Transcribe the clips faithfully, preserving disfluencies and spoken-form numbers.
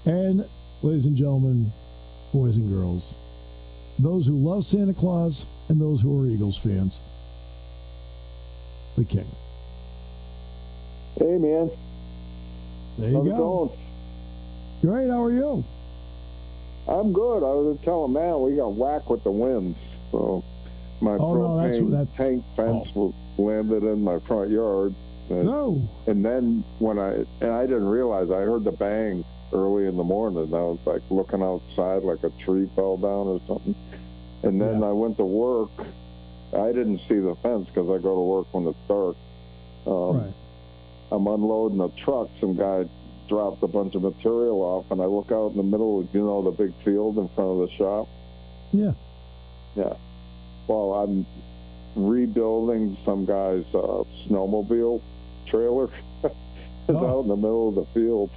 And, ladies and gentlemen, boys and girls, those who love Santa Claus and those who are Eagles fans, the King. Hey, man. There you How's go. it going? Great, how are you? I'm good. I was telling man we got whacked with the winds. So my Oh, no, that's- propane that- tank fence oh. was landed in my front yard. And, No. and then when I and I didn't realize I heard the bang early in the morning. I was like looking outside like a tree fell down or something. And then Yeah. I went to work. I didn't see the fence because I go to work when it's dark. Um, Right. I'm unloading a truck. Some guy dropped a bunch of material off, and I look out in the middle of, you know, the big field in front of the shop. Yeah. Yeah. Well, I'm rebuilding some guy's uh, snowmobile trailer. It's Oh. out in the middle of the field.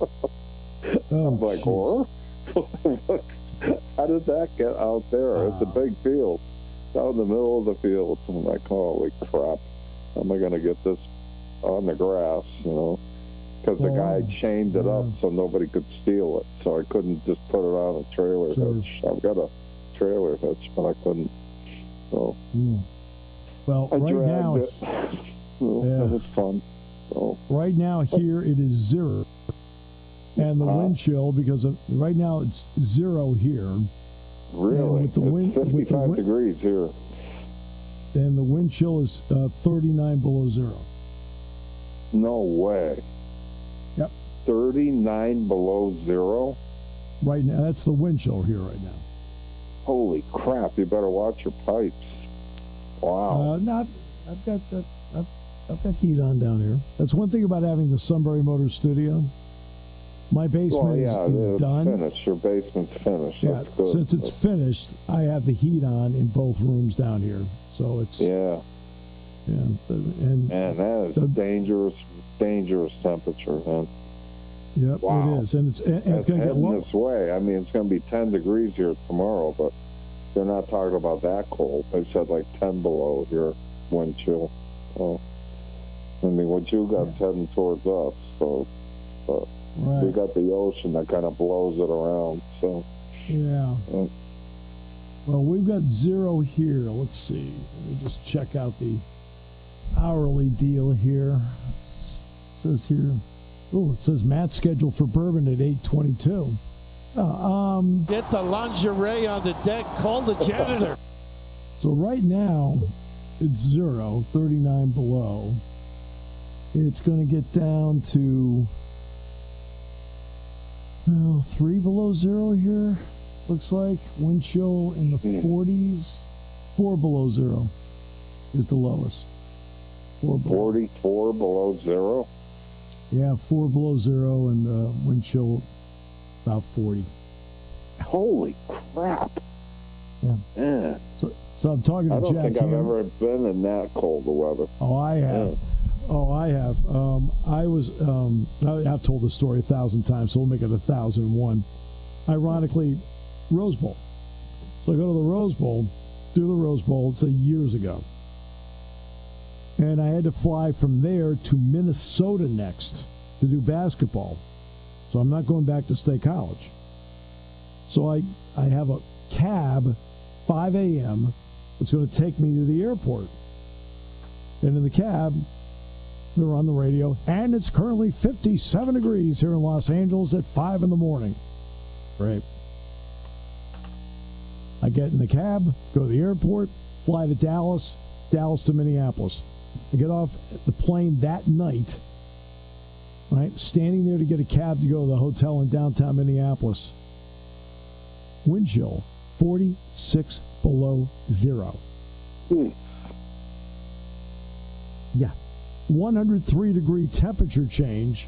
Oh, I'm like, jeez. what? How did that get out there? It's a Wow. big field. It's out in the middle of the field. I'm like, holy crap. How am I going to get this on the grass, you know? Because the Oh, guy chained it up yeah. so nobody could steal it. So I couldn't just put it on a trailer Sure. hitch. I've got a trailer hitch, but I couldn't. So Mm. Well, I right dragged now, it. it's, Well, Yeah. That was fun. So, right now here it is zero, and the Huh? wind chill because of, right now it's zero here, really, with the it's wind- with the fifty-five wind- degrees here. and the wind chill is uh, thirty-nine below zero. No way. Yep. thirty-nine below zero? Right now, that's the wind chill here right now. Holy crap, you better watch your pipes. Wow. Uh, no, I've, I've got uh, I've, I've got heat on down here. That's one thing about having the Sunbury Motors studio. My basement well, yeah, is, is it's done. finished. Your basement's finished. Yeah, That's good. since it's finished, I have the heat on in both rooms down here. So it's yeah. yeah, and Man, that is The- dangerous, dangerous temperature, man. yep, Wow. it is, and it's and it's It's going to get heading low. this way. I mean, it's going to be ten degrees here tomorrow, but they're not talking about that cold. They said like ten below here, wind chill. So, I mean, what you got's heading towards us, so but we Right. got the ocean that kind of blows it around. So, Yeah. Yeah. Well, we've got zero here. Let's see. Let me just check out the hourly deal here. It says here. Oh, it says Matt's scheduled for bourbon at eight twenty-two. Uh, um, Get the lingerie on the deck. Call the janitor. so right now, it's zero, thirty-nine below. It's going to get down to well, three below zero here. Looks like wind chill in the Hmm. forties. Four below zero is the lowest. Four below. forty-four below zero. Yeah, four below zero and uh, wind chill about forty. Holy crap! Yeah. Yeah. So, so I'm talking to I don't Jack think I've Ham. ever been in that cold of weather. Oh, I have. Yeah. Oh, I have. Um, I was. Um, I, I've told this story a thousand times, so we'll make it a thousand and one. Ironically, Rose Bowl. So I go to the Rose Bowl, do the Rose Bowl. It's a years ago, and I had to fly from there to Minnesota next to do basketball. So I'm not going back to State College. So I I have a cab, five a.m. It's going to take me to the airport, and in the cab, they're on the radio, and it's currently fifty-seven degrees here in Los Angeles at five in the morning. Great. I get in the cab, go to the airport, fly to Dallas, Dallas to Minneapolis. I get off the plane that night, right? Standing there to get a cab to go to the hotel in downtown Minneapolis. Wind chill, forty-six below zero. Hmm. Yeah. one hundred three degree temperature change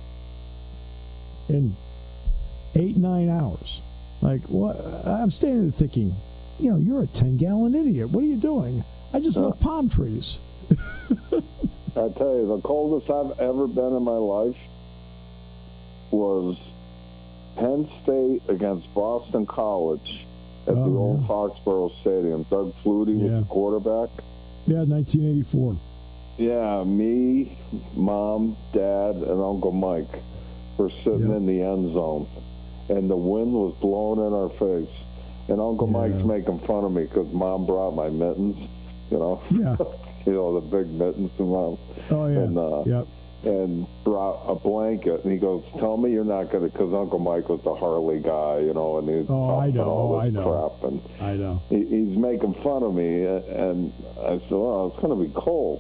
in eight, nine hours. Like, what? I'm standing there thinking, you know, you're a ten gallon idiot. What are you doing? I just love palm trees. I tell you, the coldest I've ever been in my life was Penn State against Boston College at Oh, the old yeah. Foxborough Stadium. Doug Flutie Yeah. was the quarterback. Yeah, nineteen eighty-four. Yeah, me, Mom, Dad, and Uncle Mike. We're sitting Yep. in the end zone, and the wind was blowing in our face. And Uncle Yeah. Mike's making fun of me because Mom brought my mittens, you know. Yeah. You know, the big mittens and Mom. Oh, yeah. And, uh, yep. and brought a blanket, and he goes, "Tell me you're not going to," because Uncle Mike was the Harley guy, you know, and he's Oh, I tough know. and all Oh, I this know. crap, and I know. he, he's making fun of me, and I said, "Well, it's going to be cold."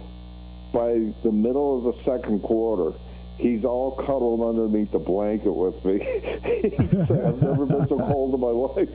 By the middle of the second quarter, he's all cuddled underneath the blanket with me. He said, "I've never been so cold in my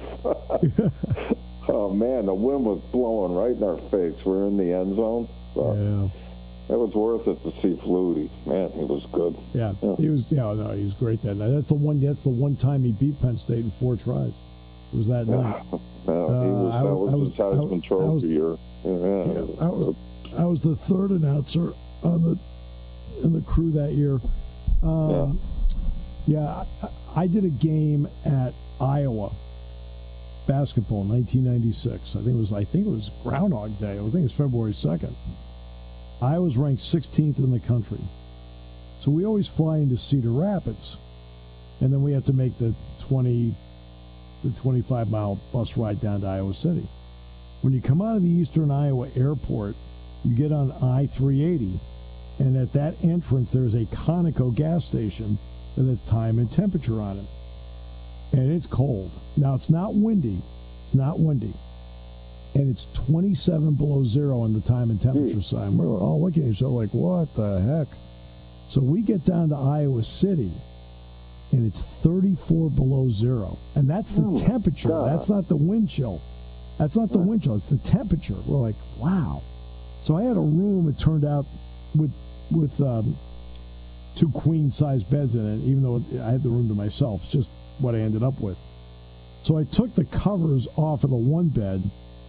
life." Oh man, the wind was blowing right in our face. We're in the end zone. So. Yeah. It was worth it to see Flutie. Man, he was good. Yeah, Yeah. he was. Yeah, no, he was great that night. That's the one. That's the one time he beat Penn State in four tries. It was that night. No, he was, Uh, I that was- was, I his was- I Heisman was- Trophy I was- year. Yeah, Yeah, I was. I was the third announcer on the in the crew that year. Um, yeah, I, I did a game at Iowa basketball in nineteen ninety-six. I think it was. I think it was Groundhog Day. I think it was February second. I was ranked sixteenth in the country. So we always fly into Cedar Rapids, and then we have to make the twenty, the twenty-five mile bus ride down to Iowa City. When you come out of the Eastern Iowa Airport, you get on I three eighty, and at that entrance there's a Conoco gas station that has time and temperature on it, and it's cold. Now it's not windy, it's not windy. And it's twenty-seven below zero on the time and temperature sign. We're all looking at each other like, what the heck? So we get down to Iowa City, and it's thirty-four below zero. And that's the Oh, temperature. God. That's not the wind chill. That's not the wind chill. It's the temperature. We're like, wow. So I had a room, it turned out, with with um, two queen-size beds in it, even though I had the room to myself. It's just what I ended up with. So I took the covers off of the one bed,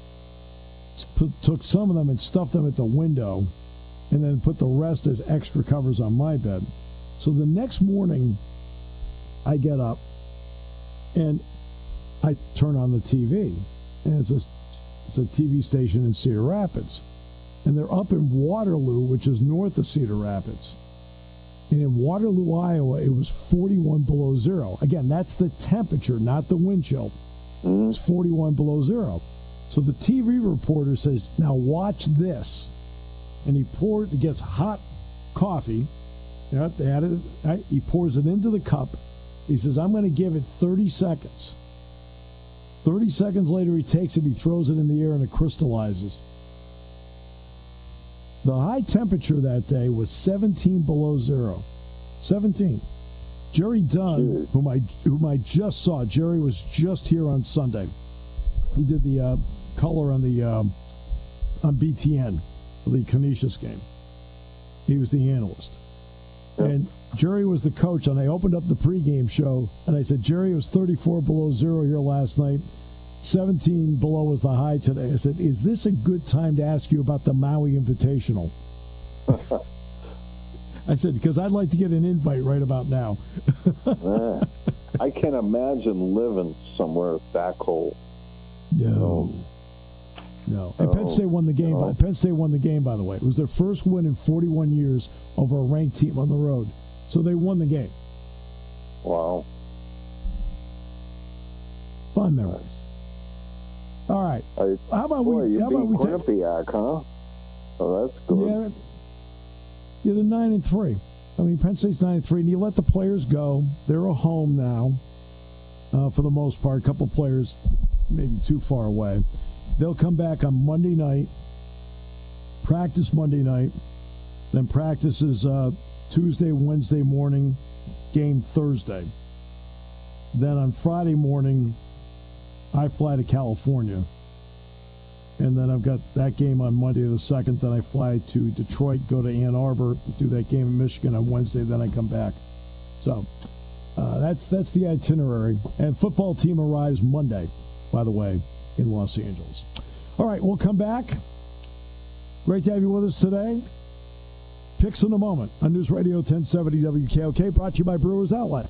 Put, took some of them and stuffed them at the window, and then put the rest as extra covers on my bed. So the next morning, I get up and I turn on the T V, and it's a, it's a T V station in Cedar Rapids, and they're up in Waterloo, which is north of Cedar Rapids. And in Waterloo, Iowa, it was forty-one below zero. Again, that's the temperature, not the wind chill. It's forty-one below zero. So the T V reporter says, "Now watch this," and he pours, he gets hot coffee. You know, they added it, right? He pours it into the cup. He says, "I'm going to give it thirty seconds." thirty seconds later, he takes it, he throws it in the air, and it crystallizes. The high temperature that day was seventeen below zero. seventeen. Jerry Dunn, whom I whom I just saw, Jerry was just here on Sunday. He did the uh, color on the um, on B T N for the Canisius game. He was the analyst. Yep. And Jerry was the coach, and I opened up the pregame show, and I said, "Jerry, it was thirty-four below zero here last night. seventeen below was the high today." I said, "Is this a good time to ask you about the Maui Invitational?" I said, "Because I'd like to get an invite right about now." Man, I can't imagine living somewhere that cold. No. No. And Penn Oh, State won the game. no. By, Penn State won the game, by the way. It was their first win in forty-one years over a ranked team on the road. So they won the game. Wow. Fun memories. All right. I, How about boy, we? you How about we beat take? Quinnipiac, huh? Oh, that's good. Yeah. Yeah, they're nine and three. I mean, Penn State's nine and three, and you let the players go. They're a home now, uh, for the most part. A couple players, maybe too far away. They'll come back on Monday night. Practice Monday night, then practices uh, Tuesday, Wednesday morning. Game Thursday. Then on Friday morning, I fly to California. And then I've got that game on Monday the second. Then I fly to Detroit, go to Ann Arbor, do that game in Michigan on Wednesday. Then I come back. So uh, that's that's the itinerary. And football team arrives Monday, by the way, in Los Angeles. All right, we'll come back. Great to have you with us today. Picks in a moment on News Radio ten seventy W K O K, brought to you by Brewers Outlet.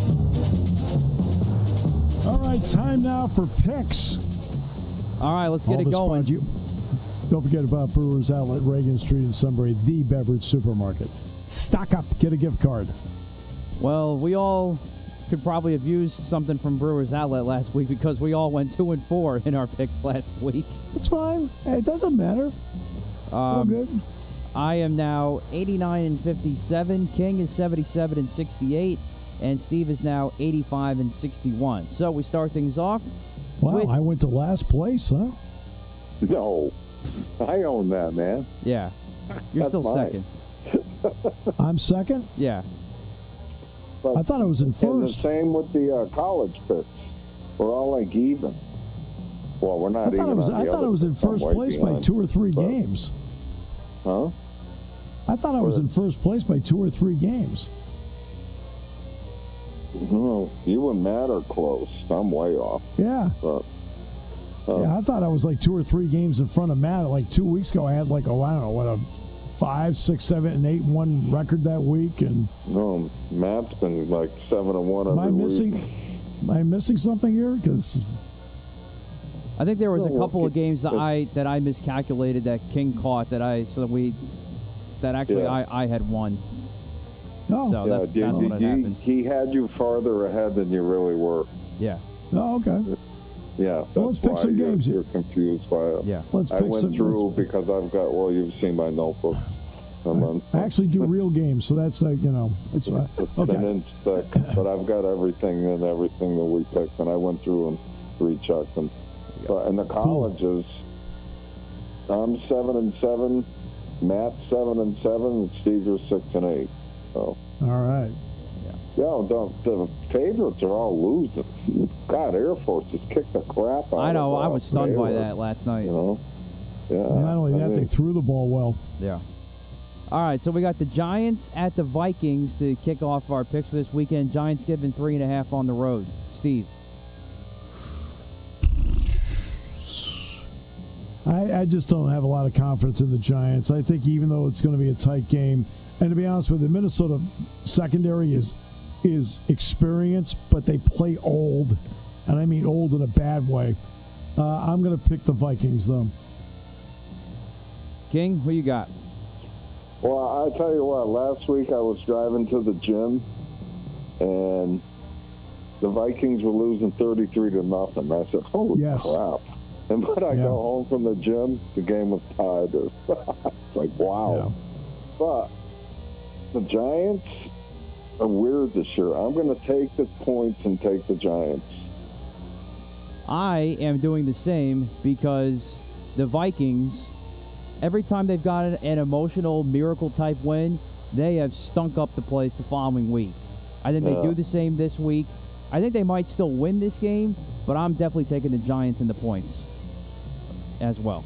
All right, time now for picks. All right, let's get All it this going. brought you- Don't forget about Brewers Outlet, Reagan Street in Sunbury, the beverage supermarket. Stock up, get a gift card. Well, we all could probably have used something from Brewers Outlet last week because we all went two and four in our picks last week. It's fine. Hey, it doesn't matter. All Um, good. I am now eighty-nine and fifty-seven. King is seventy-seven and sixty-eight. And Steve is now eighty-five and sixty-one. So we start things off. Wow, with, I went to last place, huh? No, I own that, man. Yeah. You're That's still mine. second. I'm second? Yeah. But, I thought I was in and the first. same with the uh, college picks. We're all like even. Well, we're I not thought even. I was, on I the thought other I was in picks. I'm first way place by behind. two or three But- games. Huh? I thought I was in first place by two or three games. No, you and Matt are close. I'm way off. Yeah. But uh, Yeah, I thought I was like two or three games in front of Matt. Like two weeks ago, I had like, oh, I don't know, what, a five, six, seven, and eight, and one record that week. And no, Matt's been like seven and one am I every missing? week. Am I missing something here? Because I think there was a No, couple of it- games that it- I that I miscalculated that King caught that I so that we that actually Yeah. I, I had won. oh, So Yeah, that's, you- that's you- what had you- happened. he had you farther ahead than you really were. Yeah. oh, okay. Yeah, that's Well, let's pick why some you're, games here. you're confused by it. Yeah. Let's I pick went some. through let's- because I've got. Well, you've seen my notebook. And then, I actually do real games, so that's like you know, it's uh, It's an okay. inch thick, but I've got everything and everything that we picked, and I went through and rechecked them. But in the colleges, I'm seven and seven, Matt's seven and seven, and Steve you're six and eight. So All right. yeah, don't, the favorites are all losing. God, Air Force just kicked the crap out. I know. of, I uh, was stunned by Baylor, that last night. You know. Yeah. Not only I that, mean, they threw the ball well. Yeah. All right, so we got the Giants at the Vikings to kick off our picks for this weekend. Giants given three and a half on the road. Steve. I, I just don't have a lot of confidence in the Giants. I think even though it's going to be a tight game, and to be honest with you, Minnesota secondary is is experienced, but they play old, and I mean old in a bad way. Uh, I'm going to pick the Vikings, though. King, who you got? Well, I tell you what, last week I was driving to the gym, and the Vikings were losing thirty-three to nothing. I said, holy Yes. crap. And when I Yeah. go home from the gym, the game was tied. It's like, wow. But the Giants are weird this year. I'm going to take the points and take the Giants. I am doing the same because the Vikings, every time they've got an, an emotional miracle type win, they have stunk up the place the following week. I think Yeah. they do the same this week. I think they might still win this game, but I'm definitely taking the Giants in the points as well.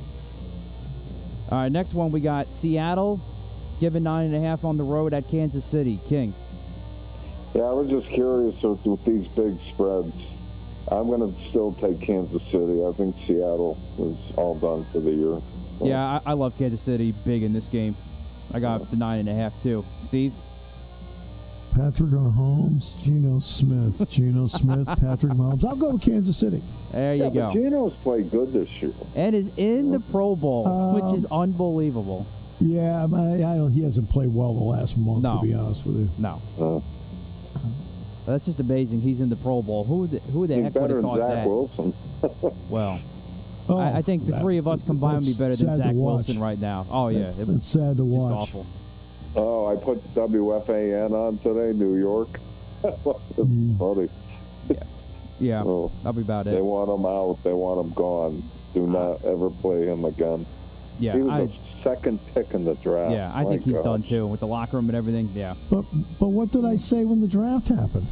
All right, next one we got Seattle given nine and a half on the road at Kansas City. King. Yeah, I was just curious with, with these big spreads. I'm going to still take Kansas City. I think Seattle is all done for the year. So, Yeah, I, I love Kansas City big in this game. I got the nine and a half too. Steve. Patrick Mahomes, Geno Smith, Geno Smith, Patrick Mahomes. I'll go with Kansas City. There you yeah, go. but Geno's played good this year. And is in the Pro Bowl, Um, which is unbelievable. Yeah, I, I don't, he hasn't played well the last month, No. to be honest with you. No. Uh, That's just amazing. He's in the Pro Bowl. Who the, who the he's heck would better have than thought Zach that? Wilson. Well, Oh, I, I think the that- three of us combined would be that's better than sad to Zach watch. Wilson right now. Oh, yeah. That- It was It's sad to just watch. awful. Oh, I put W F A N on today, New York. It's Mm. funny. Yeah, Oh, that'll be about they it. want him out. They want him gone. Do not ever play him again. Yeah, he was I, the second pick in the draft. yeah, I My think he's gosh. done too with the locker room and everything. Yeah. But but what did I say when the draft happened?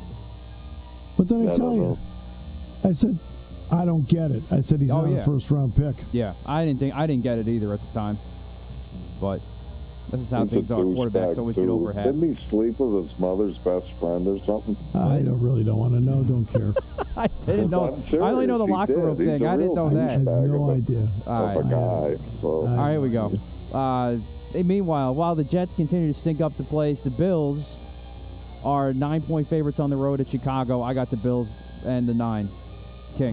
What did I I tell don't you? know. I said, I don't get it. I said he's Oh, not yeah. a first round pick. Yeah, I didn't think I didn't get it either at the time, but this is how He's a things are. Quarterbacks douchebag, always too. get overhead. Didn't he sleep with his mother's best friend or something? I don't really don't want to know. Don't care. I didn't know. I'm I only know the serious, he locker room did. He's thing. a I didn't real know I that. have Bag no of a- idea. All Of a right. guy. So. I- All right, here we go. Uh, hey, meanwhile, while the Jets continue to stink up the place, the Bills are nine-point favorites on the road at Chicago. I got the Bills and the nine. King.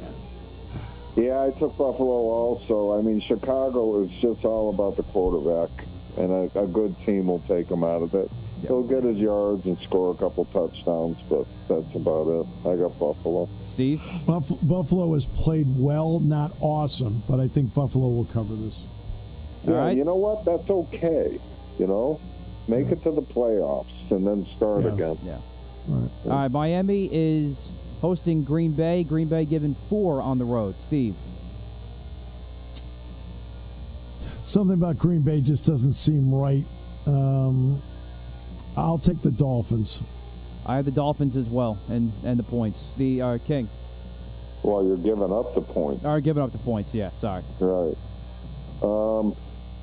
Yeah, I took Buffalo also. I mean, Chicago is just all about the quarterback, and a, a good team will take them out of it. He'll get his yards and score a couple touchdowns, but that's about it. I got Buffalo. Steve? Buff- Buffalo has played well, not awesome, but I think Buffalo will cover this. Yeah, All right. you know what? That's okay. You know, make it to the playoffs and then start Yeah. again. Yeah. All right. All right, Miami is hosting Green Bay. Green Bay given four on the road. Steve? Something about Green Bay just doesn't seem right. Um, I'll take the Dolphins. I have the Dolphins as well, and, and the points. The uh, King. Well, you're giving up the point. Or giving up the points, yeah, sorry. Right. Um,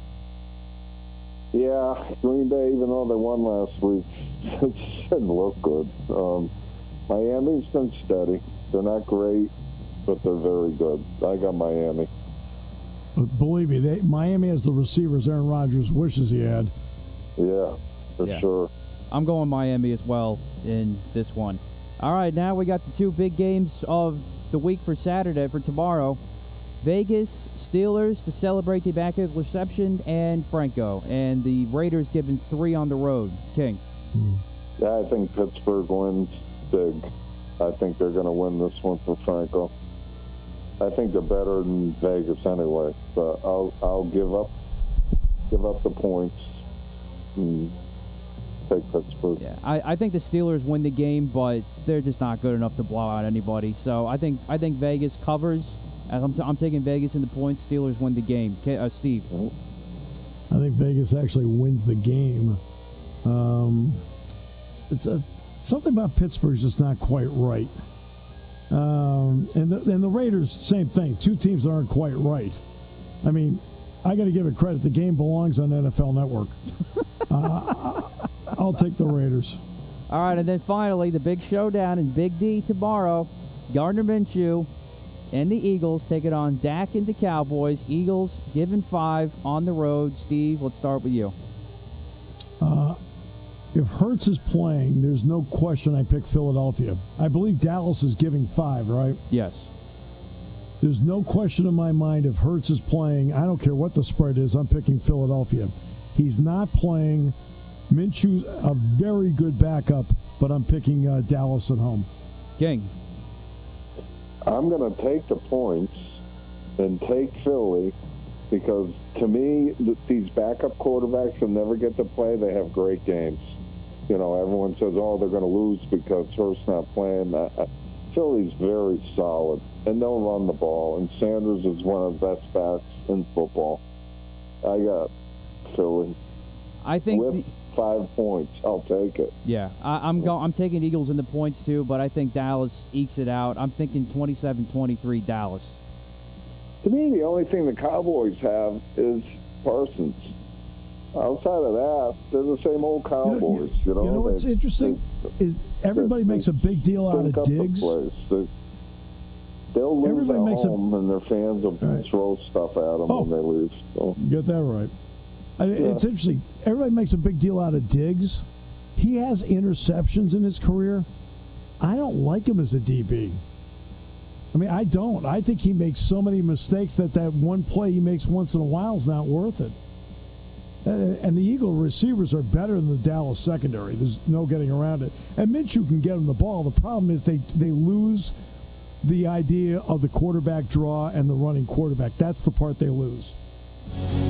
yeah, Green Bay, even though they won last week, it didn't look good. Um, Miami's been steady. They're not great, but they're very good. I got Miami. But believe me, they, Miami has the receivers Aaron Rodgers wishes he had. Yeah, for Yeah. sure. I'm going Miami as well in this one. All right, now we got the two big games of the week for Saturday, for tomorrow. Vegas Steelers to celebrate the immaculate reception and Franco. And the Raiders given three on the road. King. Yeah, I think Pittsburgh wins big. I think they're going to win this one for Franco. I think they're better than Vegas anyway, but I'll I'll give up give up the points and take Pittsburgh. Yeah, I, I think the Steelers win the game, but they're just not good enough to blow out anybody. So I think I think Vegas covers. I'm, t- I'm taking Vegas in the points. Steelers win the game. K- uh, Steve. I think Vegas actually wins the game. Um, it's a, something about Pittsburgh's just not quite right. Um, and, the, and the Raiders, same thing. Two teams that aren't quite right. I mean, I got to give it credit. The game belongs on N F L Network. uh, I'll take the Raiders. All right, and then finally, the big showdown in Big D tomorrow. Gardner Minshew and the Eagles take it on Dak and the Cowboys. Eagles given five on the road. Steve, let's start with you. Uh, if Hurts is playing, there's no question I pick Philadelphia. I believe Dallas is giving five, right? Yes. There's no question in my mind if Hurts is playing, I don't care what the spread is, I'm picking Philadelphia. He's not playing. Minshew's a very good backup, but I'm picking uh, Dallas at home. King. I'm going to take the points and take Philly because, to me, th- these backup quarterbacks will never get to play. They have great games. You know, everyone says, oh, they're going to lose because Hurts not playing. Uh, uh, Philly's very solid, and they'll run the ball. And Sanders is one of the best backs in football. I got Philly. I think... With the- five points, I'll take it. Yeah, I, I'm go, I'm taking Eagles in the points too, but I think Dallas ekes it out. I'm thinking twenty-seven twenty-three Dallas. To me, the only thing the Cowboys have is Parsons. Outside of that, they're the same old Cowboys. You know, you know what's They- interesting they- is everybody they makes a big deal out stink of up the Diggs. place. They, they'll lose Everybody at makes a- home, and their fans will Right. throw stuff at them Oh. when they leave. So. You get that right. I, It's interesting. Everybody makes a big deal out of Diggs. He has interceptions in his career. I don't like him as a D B. I mean, I don't. I think he makes so many mistakes that that one play he makes once in a while is not worth it. Uh, And the Eagle receivers are better than the Dallas secondary. There's no getting around it. And Minshew can get him the ball. The problem is they, they lose the idea of the quarterback draw and the running quarterback. That's the part they lose.